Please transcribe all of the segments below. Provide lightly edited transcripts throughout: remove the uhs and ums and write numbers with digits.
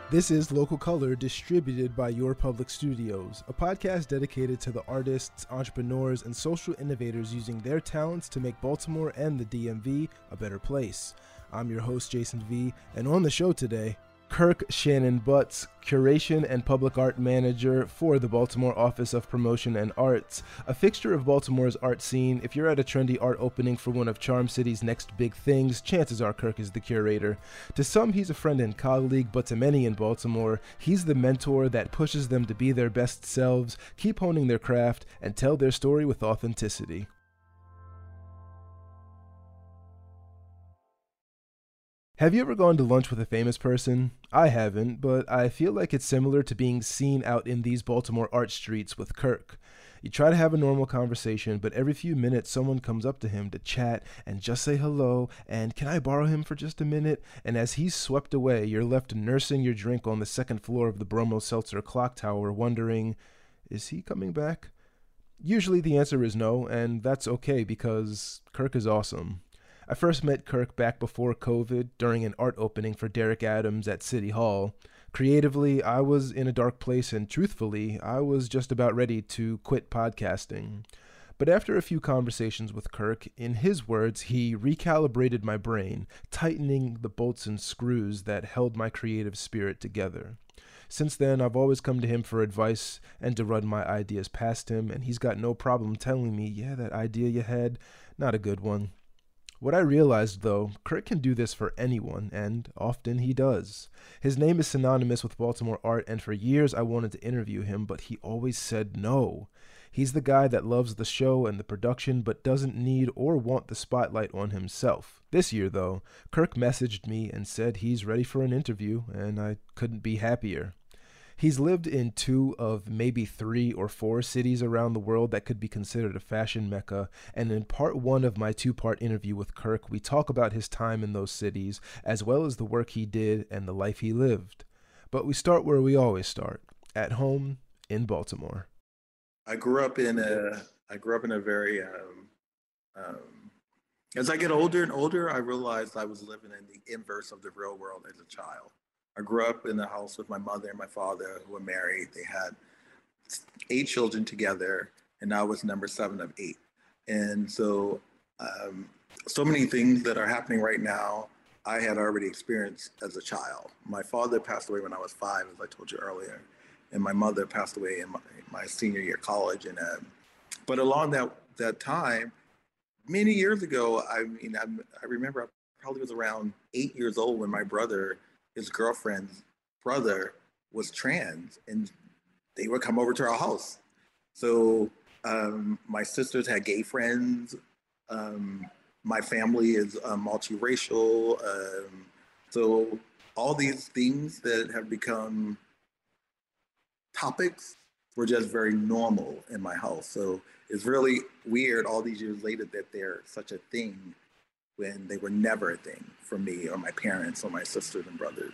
This is Local Color, distributed by Your Public Studios, a podcast dedicated to the artists, entrepreneurs, and social innovators using their talents to make Baltimore and the DMV a better place. I'm your host, Jason V, and on the show today, Kirk Shannon Butts, Curation and Public Art Manager for the Baltimore Office of Promotion and Arts, a fixture of Baltimore's art scene. If you're at a trendy art opening for one of Charm City's next big things, chances are Kirk is the curator. To some, he's a friend and colleague, but to many in Baltimore, he's the mentor that pushes them to be their best selves, keep honing their craft, and tell their story with authenticity. Have you ever gone to lunch with a famous person? I haven't, but I feel like it's similar to being seen out in these Baltimore art streets with Kirk. You try to have a normal conversation, but every few minutes someone comes up to him to chat and just say hello and can I borrow him for just a minute? And as he's swept away, you're left nursing your drink on the second floor of the Bromo Seltzer clock tower wondering, is he coming back? Usually the answer is no, and that's okay because Kirk is awesome. I first met Kirk back before COVID during an art opening for Derek Adams at City Hall. Creatively, I was in a dark place, and truthfully, I was just about ready to quit podcasting. But after a few conversations with Kirk, in his words, he recalibrated my brain, tightening the bolts and screws that held my creative spirit together. Since then, I've always come to him for advice and to run my ideas past him, and he's got no problem telling me, yeah, that idea you had, not a good one. What I realized, though, Kirk can do this for anyone, and often he does. His name is synonymous with Baltimore art, and for years I wanted to interview him, but he always said no. He's the guy that loves the show and the production, but doesn't need or want the spotlight on himself. This year, though, Kirk messaged me and said he's ready for an interview, and I couldn't be happier. He's lived in 2 of maybe 3 or 4 cities around the world that could be considered a fashion mecca, and in part 1 of my 2-part interview with Kirk, we talk about his time in those cities, as well as the work he did and the life he lived. But we start where we always start, at home in Baltimore. I grew up in a very, as I get older and older, I realized I was living in the inverse of the real world as a child. I grew up in a house with my mother and my father who were married. They had 8 children together, and I was number 7 of 8. And so, so many things that are happening right now, I had already experienced as a child. My father passed away when I was 5, as I told you earlier, and my mother passed away in my senior year of college. And but along that time, many years ago, I remember I probably was around 8 years old when my brother, his girlfriend's brother, was trans, and they would come over to our house. So my sisters had gay friends. My family is multiracial. So all these things that have become topics were just very normal in my house. So it's really weird all these years later that they're such a thing when they were never a thing for me or my parents or my sisters and brothers.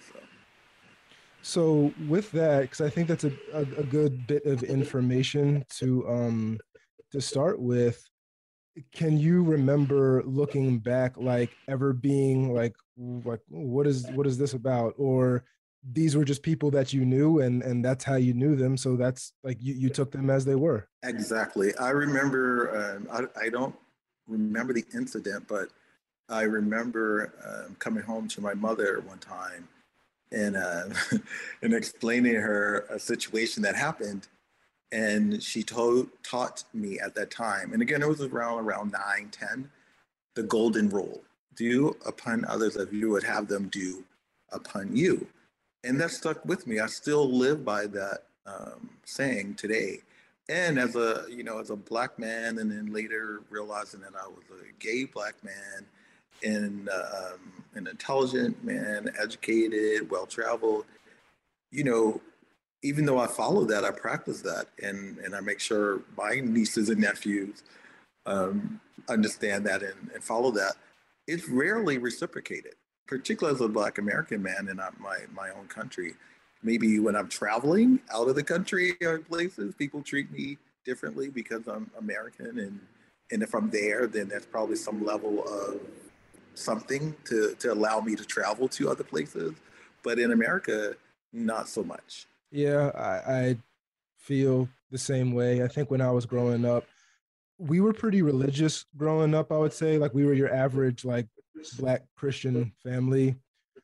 So with that, because I think that's a good bit of information to start with, can you remember looking back, like ever being like what is this about? Or these were just people that you knew and that's how you knew them. So that's like you took them as they were. Exactly. I remember, I don't remember the incident, but I remember coming home to my mother one time and and explaining her a situation that happened. And she taught me at that time, and again, it was around 9, 10, the golden rule: do upon others as you would have them do upon you. And that stuck with me. I still live by that saying today. And as a black man, and then later realizing that I was a gay black man, and an intelligent man, educated, well-traveled, even though I follow that, I practice that, and I make sure my nieces and nephews understand that and follow that. It's rarely reciprocated, particularly as a Black American man in my own country. Maybe when I'm traveling out of the country or places, people treat me differently because I'm American, and if I'm there, then there's probably some level of something to allow me to travel to other places. But in America, not so much. Yeah, I feel the same way. I think when I was growing up, we were pretty religious growing up, I would say. Like we were your average like black Christian family.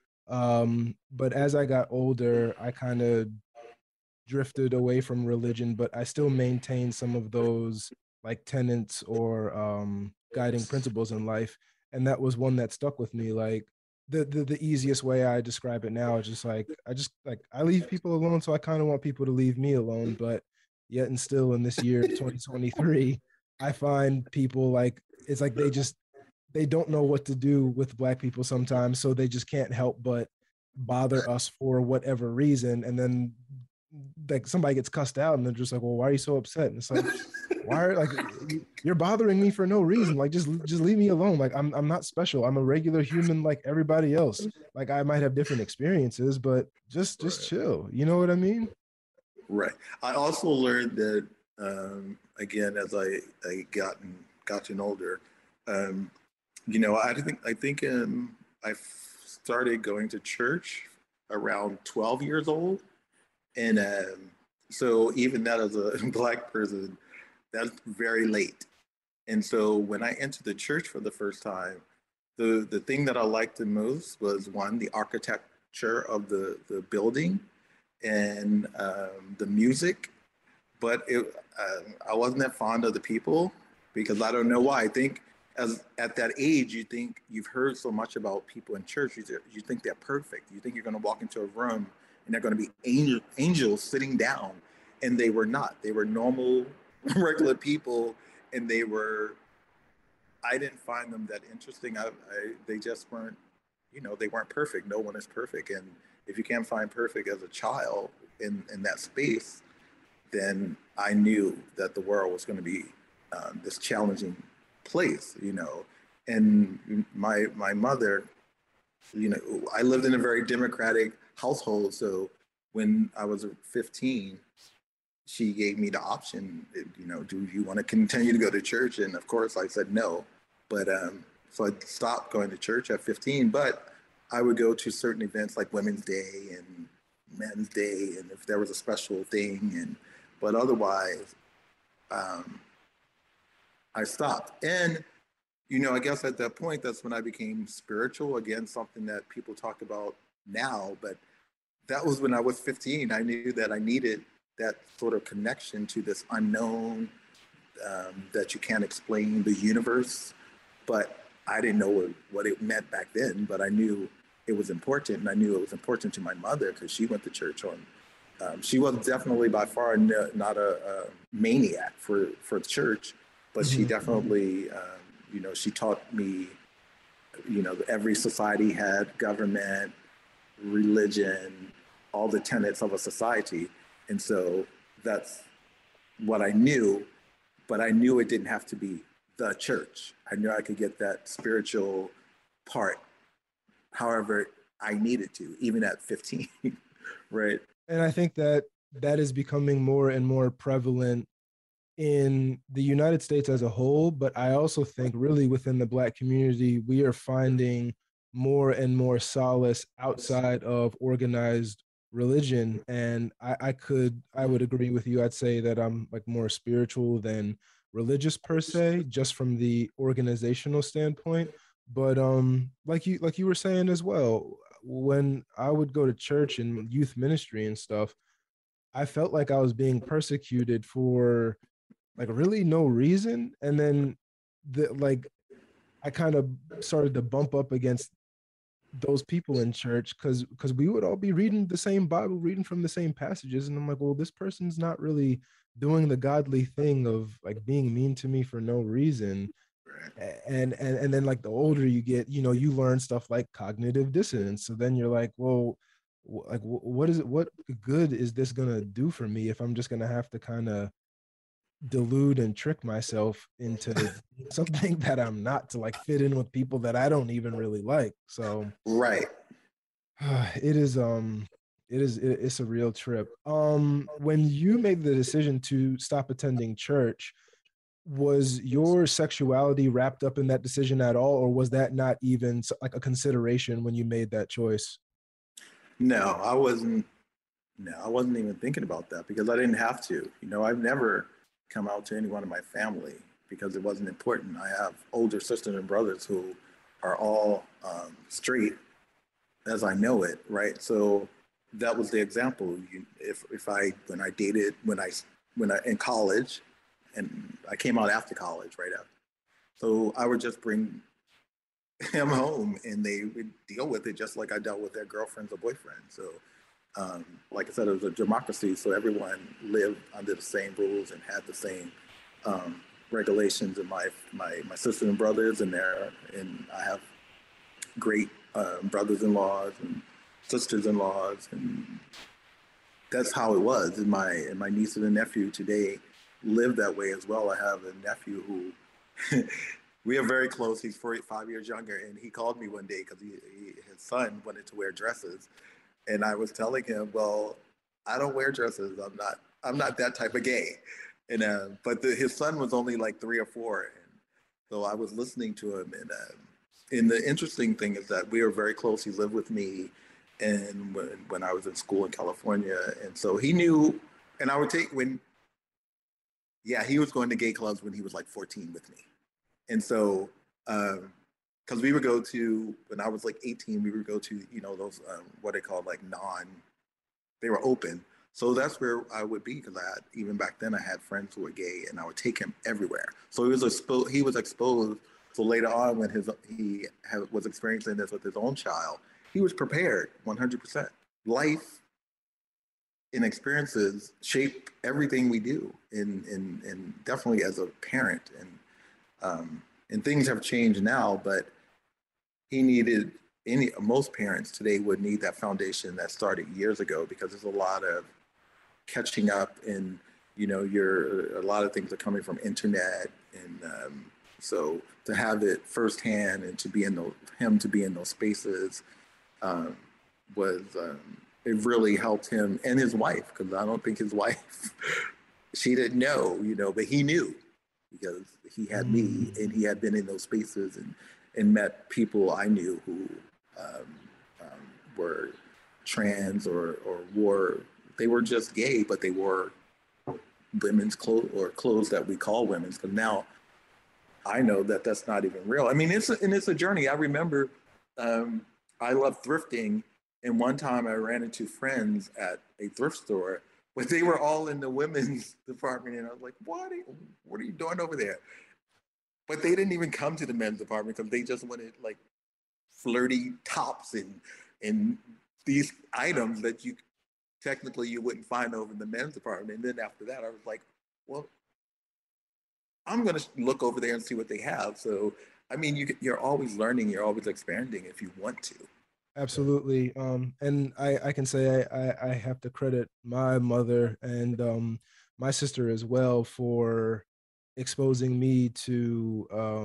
But as I got older, I kind of drifted away from religion, but I still maintain some of those like tenets or guiding principles in life. And that was one that stuck with me. Like the easiest way I describe it now is just like I leave people alone, so I kind of want people to leave me alone. But yet and still in this year 2023, I find people like it's like they don't know what to do with black people sometimes, so they just can't help but bother us for whatever reason, and then like somebody gets cussed out and they're just like, well, why are you so upset? And it's like, why are like you're bothering me for no reason? Like just leave me alone. Like I'm not special. I'm a regular human like everybody else. Like I might have different experiences, but just Right. chill. You know what I mean? Right. I also learned that again as I gotten older, um, I think I started going to church around 12 years old, and so even that as a black person, that's very late. And so when I entered the church for the first time, the thing that I liked the most was one, the architecture of the building and the music, but I wasn't that fond of the people because I don't know why. I think as at that age, you think you've heard so much about people in church. You think they're perfect. You think you're going to walk into a room and they're going to be angels sitting down, and they were not. They were normal, regular people, and they were. I didn't find them that interesting. They just weren't. They weren't perfect. No one is perfect, and if you can't find perfect as a child in that space, then I knew that the world was going to be this challenging place. And my mother, I lived in a very democratic household. So when I was 15, she gave me the option, do you want to continue to go to church? And of course, I said no. But so I stopped going to church at 15. But I would go to certain events like Women's Day and Men's Day, and if there was a special thing. And but otherwise, um, I stopped. And I guess at that point, that's when I became spiritual. Again, something that people talk about now, but that was when I was 15. I knew that I needed that sort of connection to this unknown, that you can't explain, the universe. But I didn't know what it meant back then, but I knew it was important. And I knew it was important to my mother because she went to church on. She was definitely by far not a maniac for church, but she Mm-hmm. definitely, she taught me, every society had government, religion, all the tenets of a society. And so that's what I knew, but I knew it didn't have to be the church. I knew I could get that spiritual part however I needed to, even at 15, right? And I think that that is becoming more and more prevalent in the United States as a whole, but I also think really within the Black community, we are finding more and more solace outside of organized religion. And I would agree with you. I'd say that I'm like more spiritual than religious per se, just from the organizational standpoint. But like you were saying as well, when I would go to church and youth ministry and stuff, I felt like I was being persecuted for like really no reason. And then I kind of started to bump up against those people in church because we would all be reading the same Bible, reading from the same passages. And I'm like, well, this person's not really doing the godly thing of like being mean to me for no reason. And then like the older you get, you learn stuff like cognitive dissonance. So then you're like, well, what is it? What good is this gonna do for me if I'm just gonna have to kind of delude and trick myself into something that I'm not to like fit in with people that I don't even really like. So Right. it is it's a real trip. When you made the decision to stop attending church, was your sexuality wrapped up in that decision at all, or was that not even like a consideration when you made that choice? No, I wasn't. No, I wasn't even thinking about that because I didn't have to. I've never come out to anyone in my family because it wasn't important. I have older sisters and brothers who are all straight as I know it, right? So that was the example. If I when I dated when I in college, and I came out after college, right after. So I would just bring him home, and they would deal with it just like I dealt with their girlfriends or boyfriends. So like I said, it was a democracy, so everyone lived under the same rules and had the same regulations. And my sisters and brothers, and I have great brothers-in-laws and sisters-in-laws, and that's how it was. And my nieces and nephew today live that way as well. I have a nephew who we are very close. He's 5 years younger, and he called me one day because his son wanted to wear dresses, and I was telling him, well, I don't wear dresses. I'm not that type of gay. And but his son was only like 3 or 4, and so I was listening to him. And the interesting thing is that we were very close. He lived with me, and when I was in school in California, and so he knew. And I would take when yeah, he was going to gay clubs when he was like 14 with me. And so, because we would go to, when I was like 18, we would go to, those, what they call like they were open. So that's where I would be because even back then, I had friends who were gay, and I would take him everywhere. So he was exposed. So later on, when was experiencing this with his own child, he was prepared 100%. Life and experiences shape everything we do, and definitely as a parent. And things have changed now, but he needed most parents today would need that foundation that started years ago because there's a lot of catching up, and a lot of things are coming from internet, and so to have it firsthand and to be in those spaces um, was it really helped him and his wife, because I don't think his wife she didn't know, but he knew because he had me, and he had been in those spaces, and met people I knew who um, were trans, or wore, they were just gay, but they wore women's clothes, or clothes that we call women's. Because now I know that that's not even real. I mean, it's a journey. I remember um, I love thrifting, and one time I ran into friends at a thrift store, but they were all in the women's department, and I was like, what are you doing over there? But they didn't even come to the men's department because they just wanted like flirty tops and these items that you wouldn't find over in the men's department. And then after that, I was like, well, I'm going to look over there and see what they have. So, I mean, you're always learning, you're always expanding if you want to. Absolutely. And I can say I have to credit my mother and my sister as well for exposing me to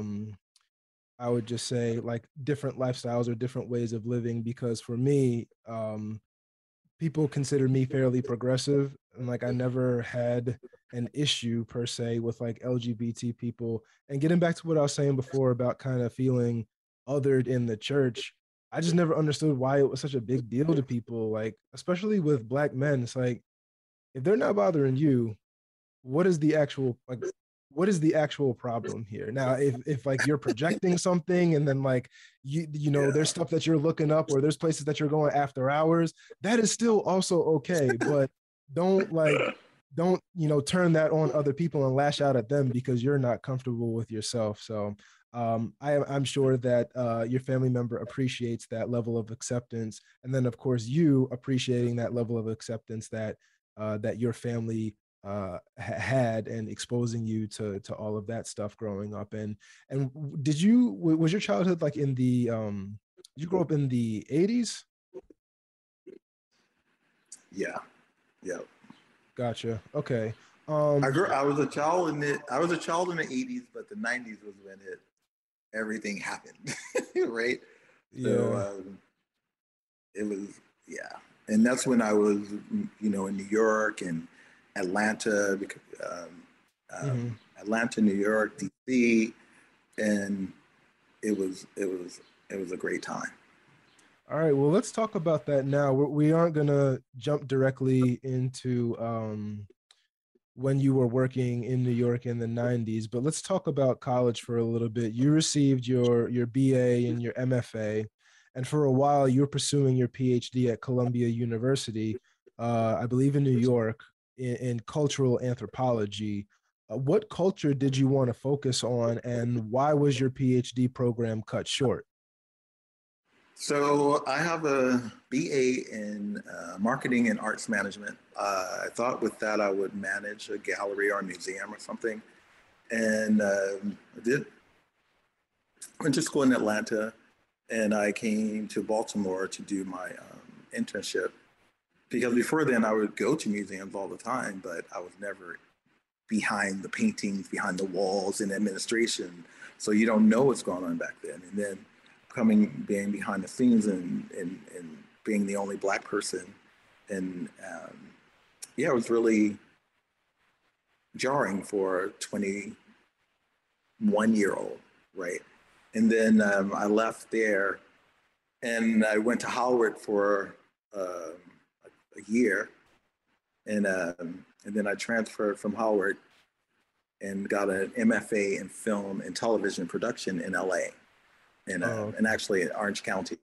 I would just say like different lifestyles or different ways of living, because for me, people consider me fairly progressive, and like I never had an issue per se with like LGBT people. And getting back to what I was saying before about kind of feeling othered in the church, I just never understood why it was such a big deal to people, like especially with black men. It's like if they're not bothering you, what is the actual like what is the actual problem here? Now if like you're projecting something, and then like there's Yeah. stuff that you're looking up, or there's places that you're going after hours, that is still also okay. But don't like don't turn that on other people and lash out at them because you're not comfortable with yourself. So I'm sure that your family member appreciates that level of acceptance, and then of course you appreciating that level of acceptance that your family had, and exposing you to all of that stuff growing up. And was your childhood like in the did you grow up in the 80s? Yeah. Yeah. Gotcha. Okay. I um grew. I was a child in the '80s, but the '90s was when everything happened, right? So yeah. it was, yeah, and that's when I was, in New York and Atlanta, Hmm. Atlanta, New York, DC, and it was it was it was a great time. All right, well, let's talk about that now. We aren't gonna jump directly into when you were working in New York in the 90s, but let's talk about college for a little bit. You received your BA and your MFA, and for a while you were pursuing your PhD at Columbia University, I believe in New York, in cultural anthropology. What culture did you want to focus on, and why was your PhD program cut short? So I have a BA in marketing and arts management. I thought with that I would manage a gallery or a museum or something, and I did. Went to school in Atlanta, and I came to Baltimore to do my internship. Because before then, I would go to museums all the time, but I was never behind the paintings, behind the walls in administration. So you don't know what's going on back then. And then being behind the scenes and being the only Black person. And yeah, it was really jarring for a 21-year old, right? And then I left there and I went to Howard for a year. And then I transferred from Howard and got an MFA in film and television production in LA Oh, and okay. actually in Orange County.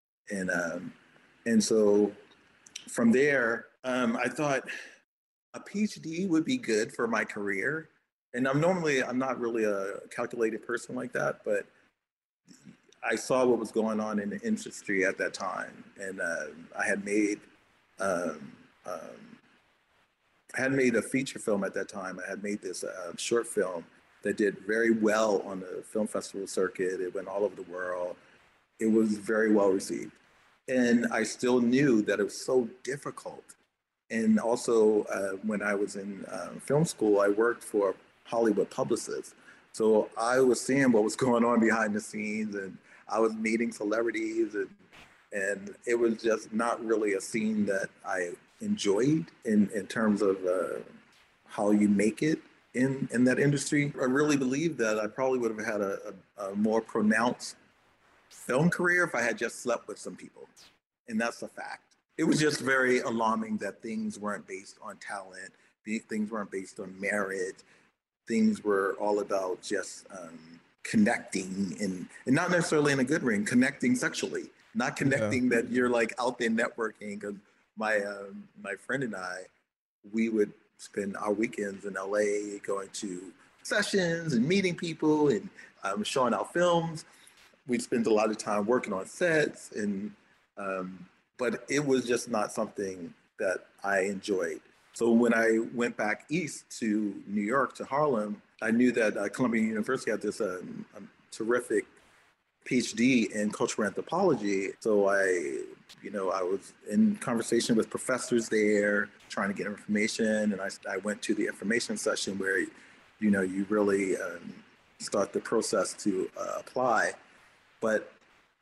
And so from there, I thought a PhD would be good for my career. And I'm not really a calculated person like that, but I saw what was going on in the industry at that time, and I had made um, um, I had made a feature film at that time. I had made this short film that did very well on the film festival circuit. It went all over the world. It was very well received, and I still knew that it was so difficult. And also, when I was in film school, I worked for Hollywood publicists. So I was seeing what was going on behind the scenes, and I was meeting celebrities, and it was just not really a scene that I enjoyed in terms of how you make it in that industry. I really believe that I probably would have had a more pronounced film career if I had just slept with some people, and that's a fact. It was just very alarming that things weren't based on talent, things weren't based on merit, things were all about just connecting and not necessarily in a good ring, connecting sexually, not Yeah. connecting that you're like out there networking. Because my friend and I, we would spend our weekends in LA going to sessions and meeting people and showing our films. We'd spend a lot of time working on sets and um, but it was just not something that I enjoyed. So when I went back east to New York to Harlem, I knew that Columbia University had this terrific PhD in cultural anthropology. So I was in conversation with professors there, trying to get information, and I went to the information session where, you really start the process to apply. But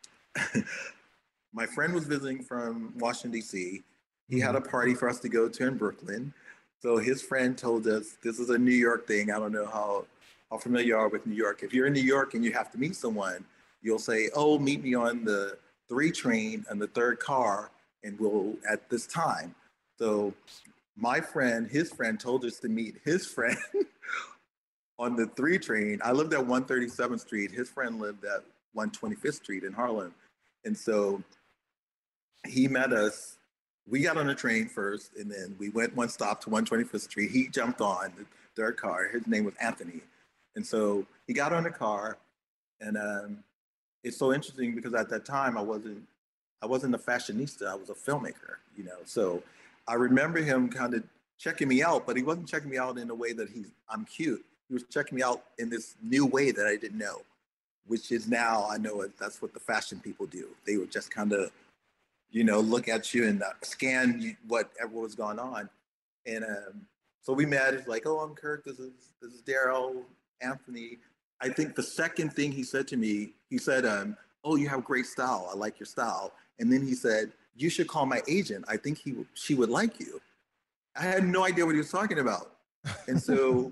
my friend was visiting from Washington, D.C. He had Mhm. a party for us to go to in Brooklyn. So his friend told us this is a New York thing. I don't know how familiar you are with New York. If you're in New York and you have to meet someone, you'll say, "Oh, meet me on the 3 train and the third car, and we'll at this time." So his friend told us to meet his friend on the 3 train. I lived at 137th Street. His friend lived at 125th Street in Harlem. And so he met us. We got on a train first, and then we went one stop to 125th Street. He jumped on the third car. His name was Anthony. And so he got on the car, and it's so interesting because at that time I wasn't a fashionista. I was a filmmaker. So I remember him kind of checking me out, but he wasn't checking me out in a way that I'm cute. He was checking me out in this new way that I didn't know, which is now I know that's what the fashion people do. They would just kind of look at you and scan whatever was going on. And so we met. It's like, oh, I'm Kirk. This is Daryl, Anthony. I think the second thing he said to me, he said, "Oh, you have great style. I like your style." And then he said, "You should call my agent. I think she would like you." I had no idea what he was talking about. And so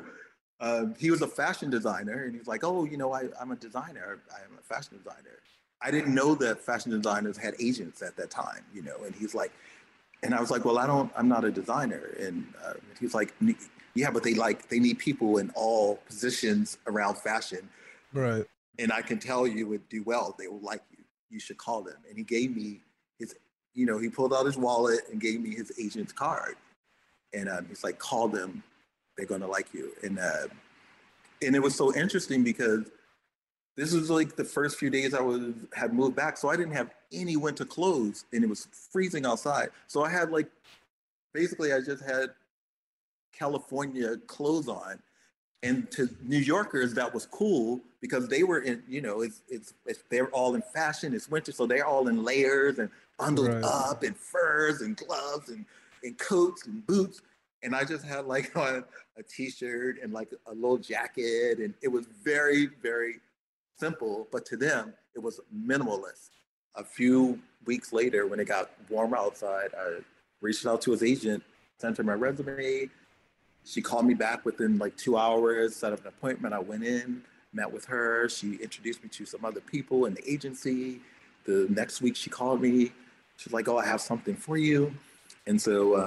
he was a fashion designer, and he's like, "Oh, I'm a designer. I am a fashion designer." I didn't know that fashion designers had agents at that time, you know. And he's like, and I was like, well, I'm not a designer. And he's like, yeah, but they need people in all positions around fashion. Right. And I can tell you would do well. They will like you. You should call them. And he gave me his, you know, he pulled out his wallet and gave me his agent's card. And he's like, call them. They're going to like you. And it was so interesting because this was like the first few days had moved back, so I didn't have any winter clothes, and it was freezing outside. So I had like basically I just had California clothes on, and to New Yorkers that was cool because they were in, you know, it's they're all in fashion. It's winter, so they're all in layers and bundled Right. up in furs and gloves and coats and boots. And I just had like on a t-shirt and like a little jacket, and it was very, very simple, but to them, it was minimalist. A few weeks later, when it got warmer outside, I reached out to his agent, sent her my resume. She called me back within like 2 hours, set up an appointment. I went in, met with her. She introduced me to some other people in the agency. The next week, she called me. She's like, "Oh, I have something for you." And so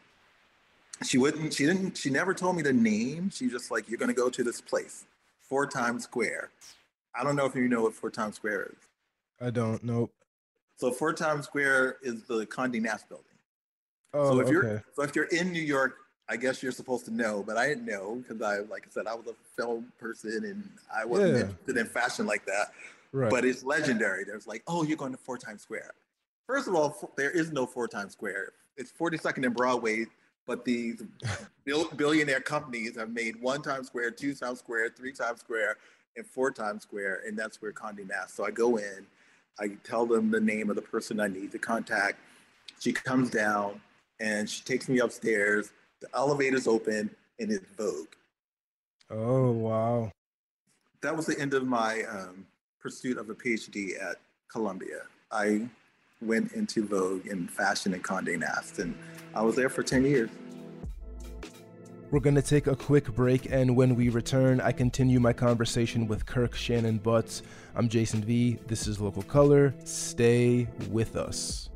she never told me the name. She just like, "You're going to go to this place, 4 Times Square." I don't know if you know what 4 Times Square is. I don't. Nope. So 4 Times Square is the Condé Nast building. Oh, So okay. if you're in New York, I guess you're supposed to know, but I didn't know because like I said, I was a film person and I wasn't Yeah. interested in fashion like that. Right. But it's legendary. There's like, oh, you're going to 4 Times Square. First of all, there is no 4 Times Square. It's 42nd and Broadway, but these billionaire companies have made 1 Times Square, 2 Times Square, 3 Times Square, and 4 Times Square, and that's where Condé Nast. So I go in, I tell them the name of the person I need to contact. She comes down and she takes me upstairs. The elevator's open and it's Vogue. Oh, wow. That was the end of my pursuit of a PhD at Columbia. I went into Vogue in fashion and Condé Nast, and I was there for 10 years. We're going to take a quick break, and when we return, I continue my conversation with Kirk Shannon Butts. I'm Jason V. This is Local Color. Stay with us.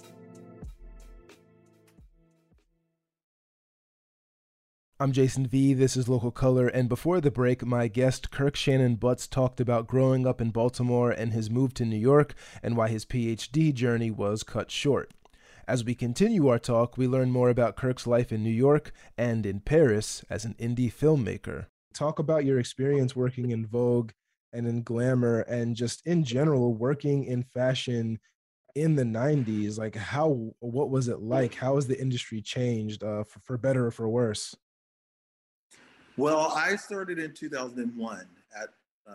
I'm Jason V. This is Local Color, and before the break, my guest Kirk Shannon Butts talked about growing up in Baltimore and his move to New York and why his PhD journey was cut short. As we continue our talk, we learn more about Kirk's life in New York and in Paris as an indie filmmaker. Talk about your experience working in Vogue and in Glamour and just in general working in fashion in the 90s. Like what was it like? How has the industry changed for better or for worse? Well, I started in 2001 at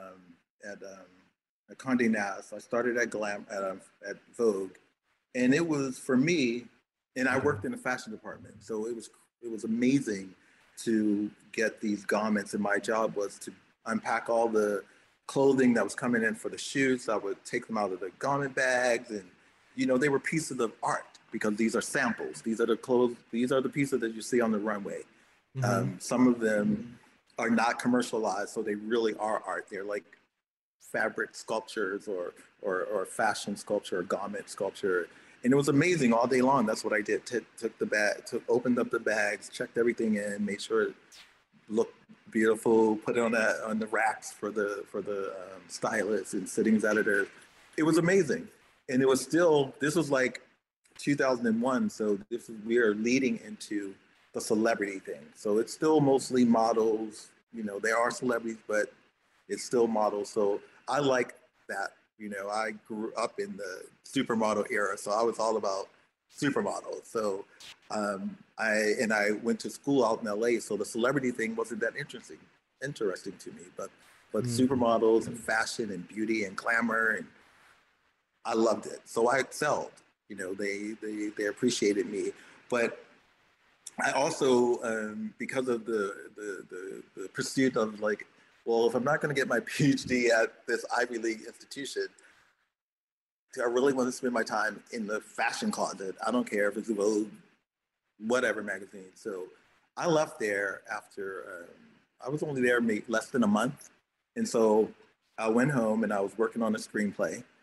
Condé Nast. I started at Vogue, and it was for me. And I worked in the fashion department, so it was amazing to get these garments. And my job was to unpack all the clothing that was coming in for the shoots. I would take them out of the garment bags, and you know they were pieces of art because these are samples. These are the clothes. These are the pieces that you see on the runway. Some of them are not commercialized, so they really are art. They're like fabric sculptures or fashion sculpture or garment sculpture. And it was amazing all day long. That's what I did. Opened up the bags, checked everything in, made sure it looked beautiful, put it on the racks for the stylists and sittings editors. It was amazing, and it was still. This was like 2001, so we are leading into the celebrity thing. So it's still mostly models. You know, there are celebrities, but it's still models. So I like that. You know, I grew up in the supermodel era, so I was all about supermodels. So I went to school out in LA, so the celebrity thing wasn't that interesting to me. But supermodels and fashion and beauty and glamour, and I loved it. So I excelled. You know, they appreciated me, but I also, because of the pursuit of like, well, if I'm not going to get my PhD at this Ivy League institution, I really want to spend my time in the fashion closet. I don't care if it's Vogue, whatever magazine. So I left there after, I was only there less than a month. And so I went home and I was working on a screenplay.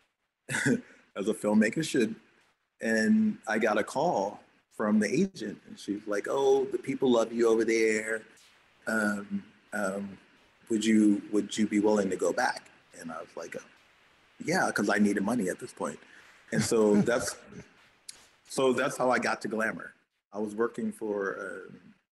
as a filmmaker should. And I got a call from the agent, and she's like, "Oh, the people love you over there. Um, um, would you be willing to go back?" And I was like, "Yeah," because I needed money at this point. And so that's how I got to Glamour. I was working for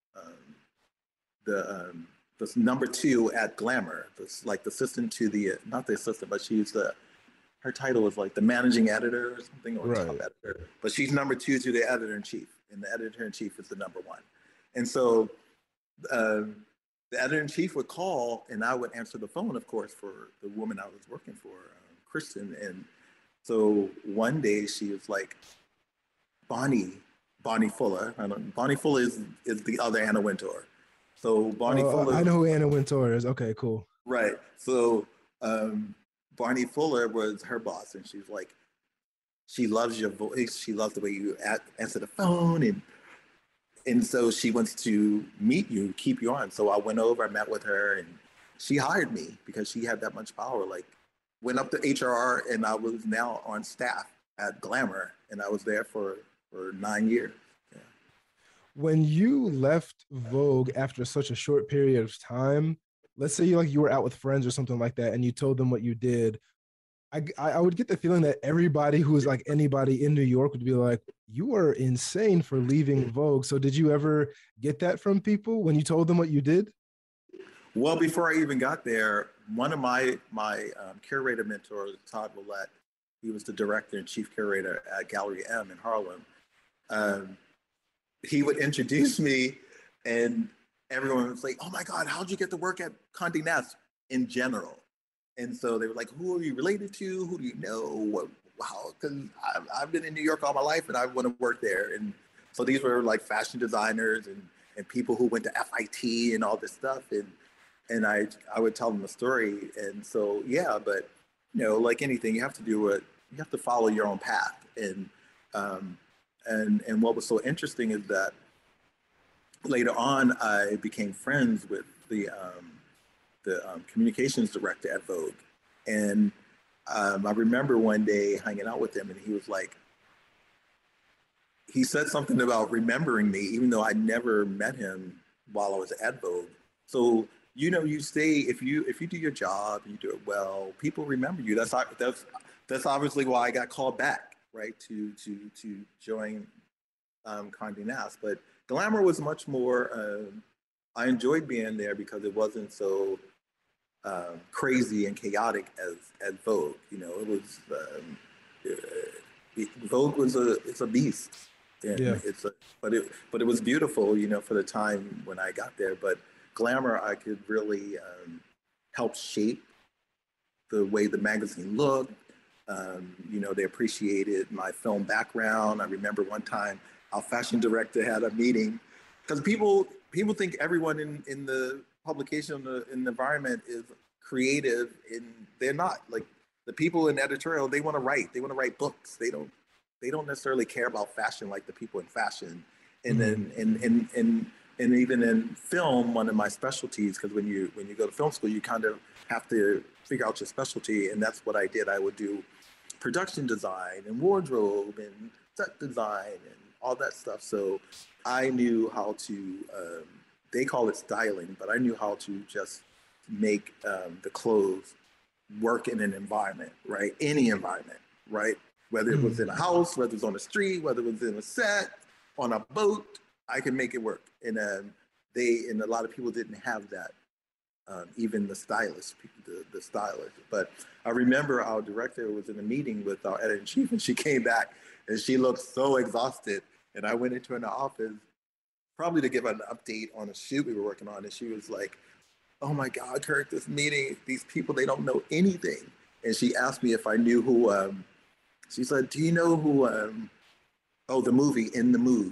the the number two at Glamour. That's like the assistant to the not the assistant, but she's the her title is like the managing editor or something, or top Right. editor. But she's number two to the editor in chief, and the editor in chief is the number one. And so the editor in chief would call, and I would answer the phone, of course, for the woman I was working for, Kristen. And so one day she was like, Bonnie, Bonnie Fuller. Bonnie Fuller is the other Anna Wintour. So Bonnie I Fuller, know who Anna Wintour is. Okay, cool. right? So Barney Fuller was her boss, and she's like, she loves your voice. She loves the way you answer the phone, and so she wants to meet you, keep you on. So I went over, I met with her, and she hired me because she had that much power. Like, went up to HR, and I was now on staff at Glamour, and I was there for 9 years. Yeah. When you left Vogue after such a short period of time, let's say you were out with friends or something like that, and you told them what you did. I would get the feeling that everybody who is like anybody in New York would be like, "You are insane for leaving Vogue." So did you ever get that from people when you told them what you did? Well, before I even got there, one of my curator mentors, Todd Willett, he was the director and chief curator at Gallery M in Harlem. Um, he would introduce me, and everyone was like, "Oh my God, how'd you get to work at Condé Nast?" In general. And so they were like, "Who are you related to? Who do you know? What? Wow?" Because I've been in New York all my life, and I want to work there. And so these were like fashion designers and people who went to FIT and all this stuff. And I would tell them the story. And so yeah, but like anything, you have to do what you have to follow your own path. Um, and what was so interesting is that later on, I became friends with the communications director at Vogue, and I remember one day hanging out with him, and he was like, he said something about remembering me, even though I never met him while I was at Vogue. So you stay if you do your job and you do it well, people remember you. That's obviously why I got called back, right, to join Condé Nast. But Glamour was much more. I enjoyed being there because it wasn't so crazy and chaotic as Vogue. It was Vogue was it's a beast, Yeah. and but it was beautiful. For the time when I got there. But Glamour, I could really help shape the way the magazine looked. They appreciated my film background. I remember one time our fashion director had a meeting because people think everyone in the publication in the environment is creative, and they're not. Like the people in editorial, they want to write books. They don't necessarily care about fashion like the people in fashion. And Mhm. then and even in film, one of my specialties, because when you go to film school, you kind of have to figure out your specialty, and that's what I did. I would do production design and wardrobe and set design and all that stuff. So I knew how to, they call it styling, but I knew how to just make the clothes work in an environment, right? Any environment, right? Whether it was Mhm. in a house, whether it was on the street, whether it was in a set, on a boat, I can make it work. And a lot of people didn't have that, even the stylist, the stylist. But I remember our director was in a meeting with our editor in chief, and she came back and she looked so exhausted. And I went into her office probably to give her an update on a shoot we were working on, and she was like, "Oh my God, Kirk, this meeting, these people, they don't know anything." And she asked me if I knew who. She said, "Do you know who?" Oh, the movie In the Mood.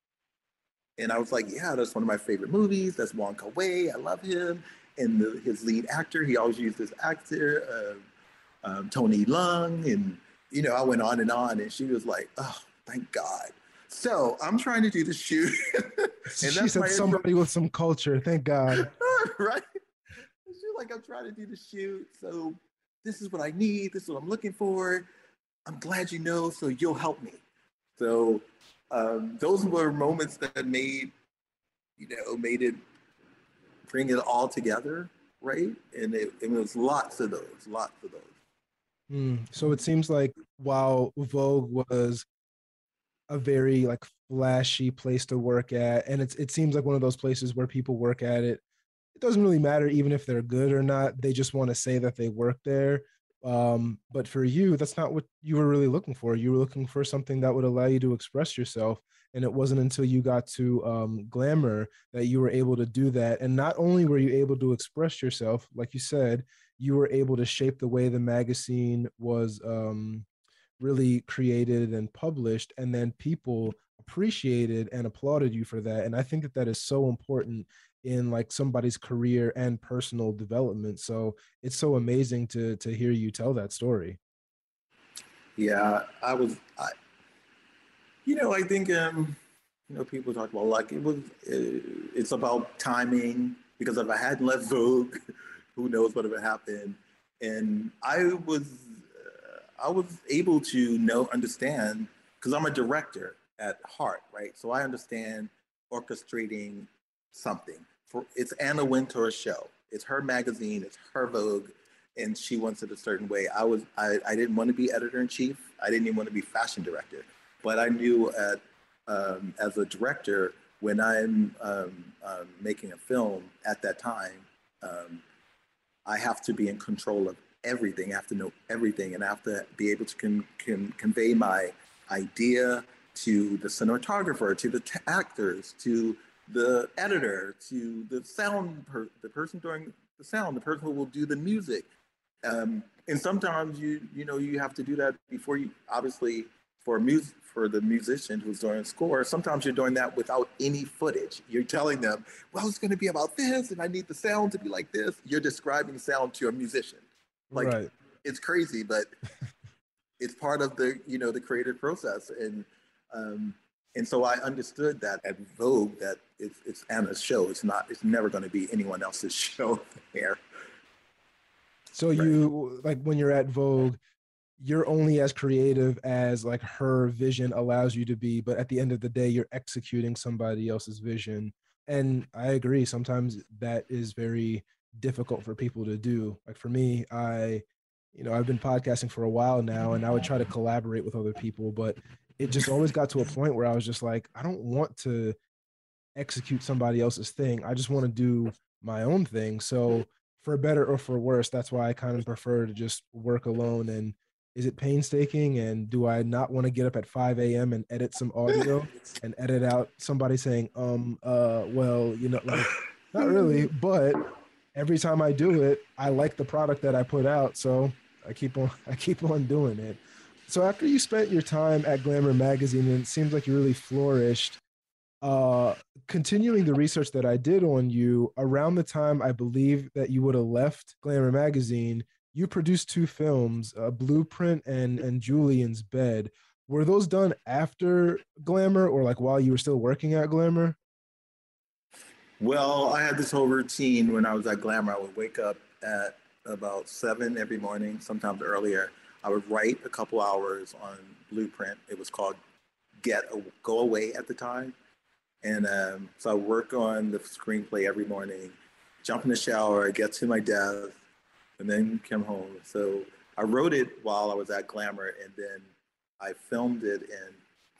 And I was like, "Yeah, that's one of my favorite movies. That's Wong Kar Wai. I love him." And his lead actor, he always used this actor, Tony Leung. And, I went on and on. And she was like, "Oh, thank God." So I'm trying to do the shoot. And She that's said my intro, somebody with some culture. Thank God. right? She's like, "I'm trying to do the shoot. So this is what I need. This is what I'm looking for." I'm glad you know, so you'll help me. So those were moments that made it bring it all together, right? And it was lots of those. So it seems like while Vogue was a very like flashy place to work at, and it seems like one of those places where people work at it. It doesn't really matter even if they're good or not. They just want to say that they work there. But for you, that's not what you were really looking for. You were looking for something that would allow you to express yourself. And it wasn't until you got to Glamour that you were able to do that. And not only were you able to express yourself, like you said, you were able to shape the way the magazine was really created and published, and then people appreciated and applauded you for that. And I think that that is so important in like somebody's career and personal development. So it's so amazing to hear you tell that story. Yeah, I think people talk about luck. It's about timing because if I hadn't left Vogue, who knows what would have happened. And I was able to understand because I'm a director at heart, right? So I understand orchestrating something. It's Anna Wintour's show. It's her magazine. It's her Vogue, and she wants it a certain way. I didn't want to be editor in chief. I didn't even want to be fashion director, but I knew as a director when I'm making a film at that time. I have to be in control of everything. I have to know everything, and I have to be able to convey my idea to the cinematographer, to the actors, to the editor, to the the person doing the sound, the person who will do the music. And sometimes you have to do that before you obviously for the musician who's doing a score. Sometimes you're doing that without any footage. You're telling them, well, it's going to be about this, and I need the sound to be like this. You're describing sound to a musician. Like Right. it's crazy, but it's part of the creative process. And so I understood that at Vogue that it's Anna's show. It's never going to be anyone else's show there. So Right. you like when you're at Vogue, you're only as creative as like her vision allows you to be, but at the end of the day, you're executing somebody else's vision. And I agree, sometimes that is very difficult for people to do. Like for me, I've been podcasting for a while now, and I would try to collaborate with other people, but it just always got to a point where I was just like, I don't want to execute somebody else's thing. I just want to do my own thing. So for better or for worse, that's why I kind of prefer to just work alone. And is it painstaking? And do I not want to get up at 5 a.m. and edit some audio and edit out somebody saying, well, like not really, but every time I do it, I like the product that I put out. So I keep on doing it. So after you spent your time at Glamour magazine and it seems like you really flourished, uh continuing the research that I did on you, around the time I believe that you would have left Glamour magazine, you produced two films, Blueprint and Julian's Bed. Were those done after Glamour or like while you were still working at Glamour? Well, I had this whole routine when I was at Glamour. I would wake up at about 7 every morning, sometimes earlier. I would write a couple hours on Blueprint. It was called Go Away at the time. And so I work on the screenplay every morning, jump in the shower, get to my desk, and then come home. So I wrote it while I was at Glamour, and then I filmed it in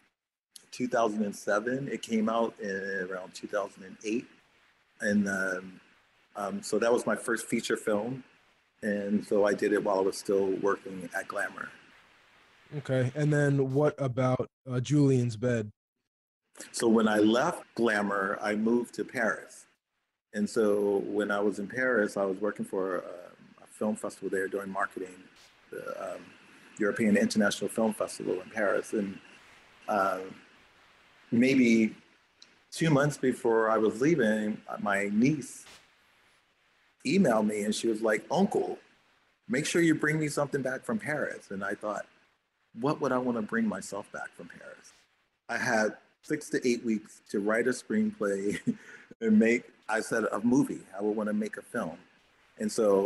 2007. It came out in around 2008. And so that was my first feature film. And so I did it while I was still working at Glamour. Okay. And then what about Julian's Bed? So when I left Glamour, I moved to Paris. And so when I was in Paris, I was working for a film festival there doing marketing, the European International Film Festival in Paris. And um, maybe 2 months before I was leaving, my niece emailed me and she was like, Uncle, make sure you bring me something back from Paris. And I thought, what would I want to bring myself back from Paris? I had 6 to 8 weeks to write a screenplay and I said, a movie. I would want to make a film. And so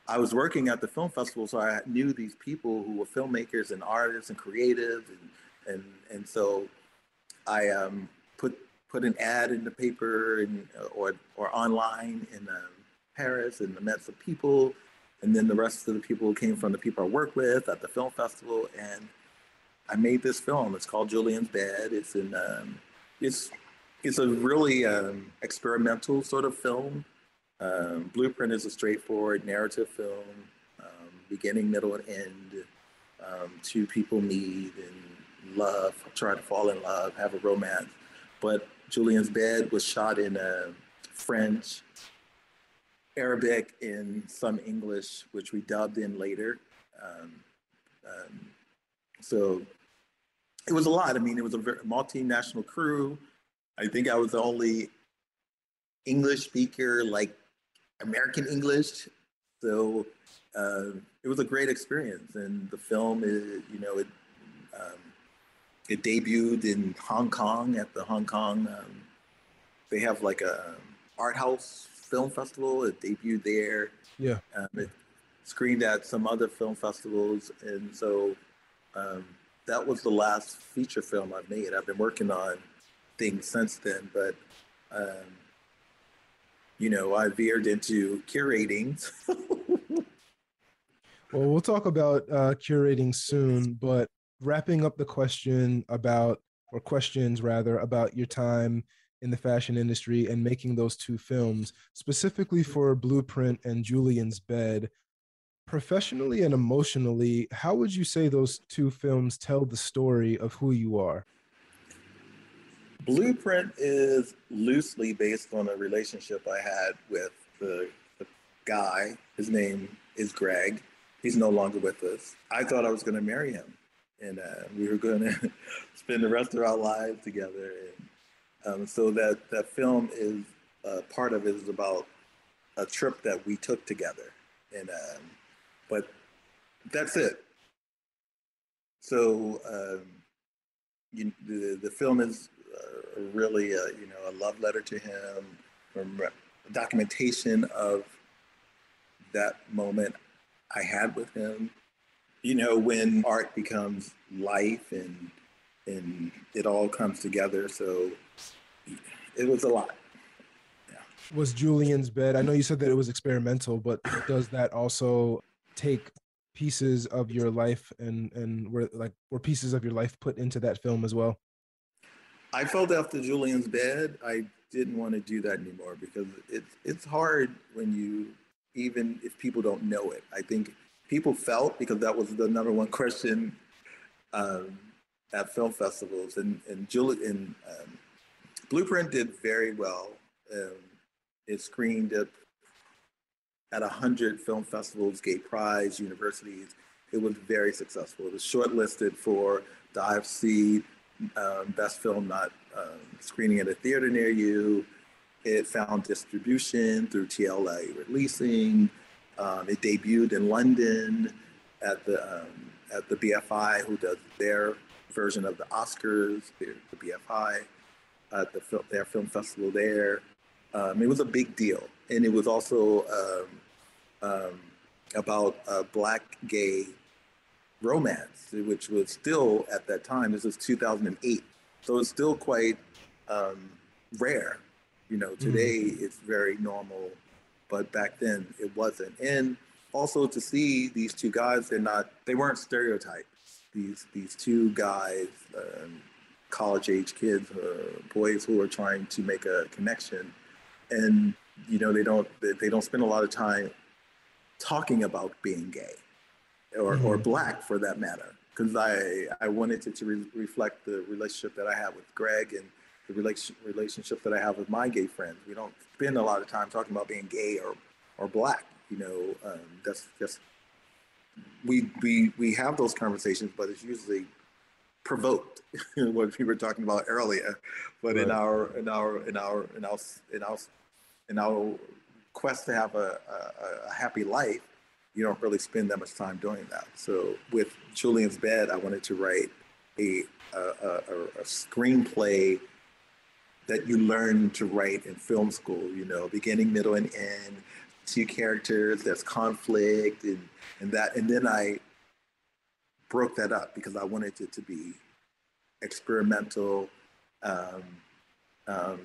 I was working at the film festival, so I knew these people who were filmmakers and artists and creatives, and so I put an ad in the paper and or online in Paris, and met some people, and then the rest of the people came from the people I work with at the film festival, and I made this film. It's called Julian's Bed. It's it's a really experimental sort of film. Blueprint is a straightforward narrative film, beginning, middle, and end. Two people meet and love, try to fall in love, have a romance. But Julian's Bed was shot in French, Arabic, and some English, which we dubbed in later. Um, um, so it was a lot. I mean, it was a multinational crew. I think I was the only English speaker, like American English. So it was a great experience. And the film, um, it debuted in Hong Kong at the Hong Kong. They have like a art house film festival. It debuted there. Yeah. It screened at some other film festivals, and so um, that was the last feature film I've made. I've been working on things since then, but um, I veered into curating. Well, we'll talk about curating soon, but wrapping up the questions rather, about your time in the fashion industry and making those two films, specifically for Blueprint and Julian's Bed, professionally and emotionally, how would you say those two films tell the story of who you are? Blueprint is loosely based on a relationship I had with the guy. His name is Greg. He's no longer with us. I thought I was going to marry him, and we were going to spend the rest of our lives together. And so that film is part of it is about a trip that we took together, and but that's it. So the film is really a love letter to him, a documentation of that moment I had with him. When art becomes life and it all comes together. So it was a lot. Yeah. Was Julian's Bed, I know you said that it was experimental, but does that also take pieces of your life and were pieces of your life put into that film as well? I felt after Julian's Bed, I didn't want to do that anymore because it's hard when even if people don't know it. I think people felt, because that was the number one question um, at film festivals, and Blueprint did very well. Um, it screened at 100 film festivals, gay prize, universities. It was very successful. It was shortlisted for the IFC Best Film Not Screening at a Theater Near You. It found distribution through TLA Releasing. It debuted in London at the BFI, who does their version of the Oscars, the BFI, at their film festival there. It was a big deal, and it was also about a Black gay romance, which was still at that time. This was 2008, so it's still quite rare. Today it's very normal, but back then it wasn't. And also to see these two guys, they weren't stereotypes. These two guys, college age kids, boys who are trying to make a connection, and they don't spend a lot of time talking about being gay or Black for that matter, because I wanted it to reflect the relationship that I have with Greg and the relationship that I have with my gay friends. We don't spend a lot of time talking about being gay or Black. That's just we have those conversations, but it's usually provoked what we were talking about earlier. But right. in our quest to have a happy life, you don't really spend that much time doing that. So with Julian's Bed, I wanted to write a screenplay that you learn to write in film school, beginning, middle, and end, two characters, there's conflict and that, and then I broke that up because I wanted it to be experimental. Um, um,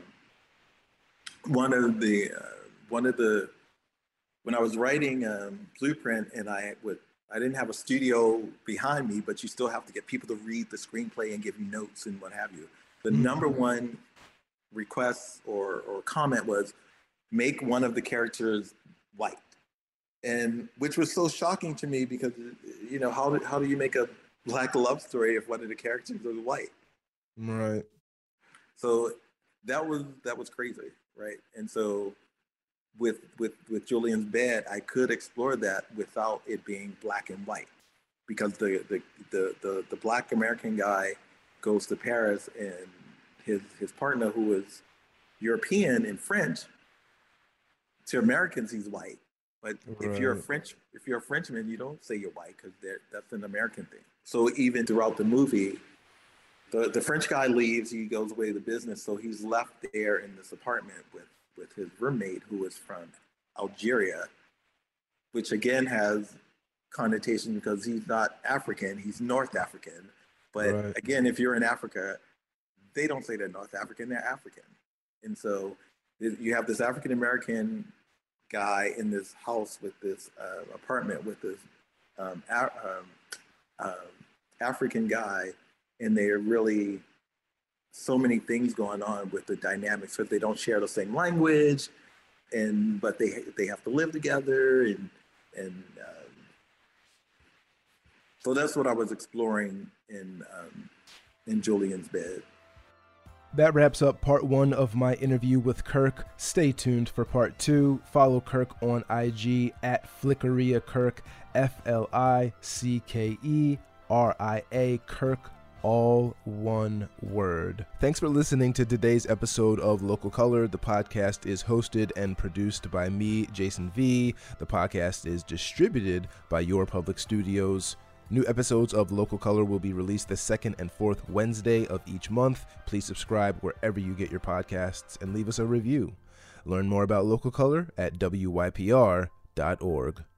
one of the when I was writing Blueprint, and I didn't have a studio behind me, but you still have to get people to read the screenplay and give you notes and what have you. The number one request or comment was make one of the characters white, and which was so shocking to me because how do you make a Black love story if one of the characters is white? Right. So that was crazy, right? And so with Julian's Bed, I could explore that without it being black and white, because the Black American guy goes to Paris, and his partner, who is European and French, to Americans he's white, but if you're a Frenchman, you don't say you're white because that's an American thing. So even throughout the movie, the French guy leaves, he goes away to business, so he's left there in this apartment with his roommate, who is from Algeria, which again has connotation because he's not African, he's North African. But again, if you're in Africa, they don't say they're North African, they're African. And so you have this African American guy in this house with this apartment with this African guy, and they're really so many things going on with the dynamics, because they don't share the same language, but they have to live together, and so that's what I was exploring in Julian's Bed. That wraps up part 1 of my interview with Kirk. Stay tuned for part 2. Follow Kirk on IG at FlickeriaKirk, FLICKERIA Kirk, all one word. Thanks for listening to today's episode of Local Color. The podcast is hosted and produced by me, Jason V. The podcast is distributed by Your Public Studios. New episodes of Local Color will be released the second and fourth Wednesday of each month. Please subscribe wherever you get your podcasts and leave us a review. Learn more about Local Color at WYPR.org.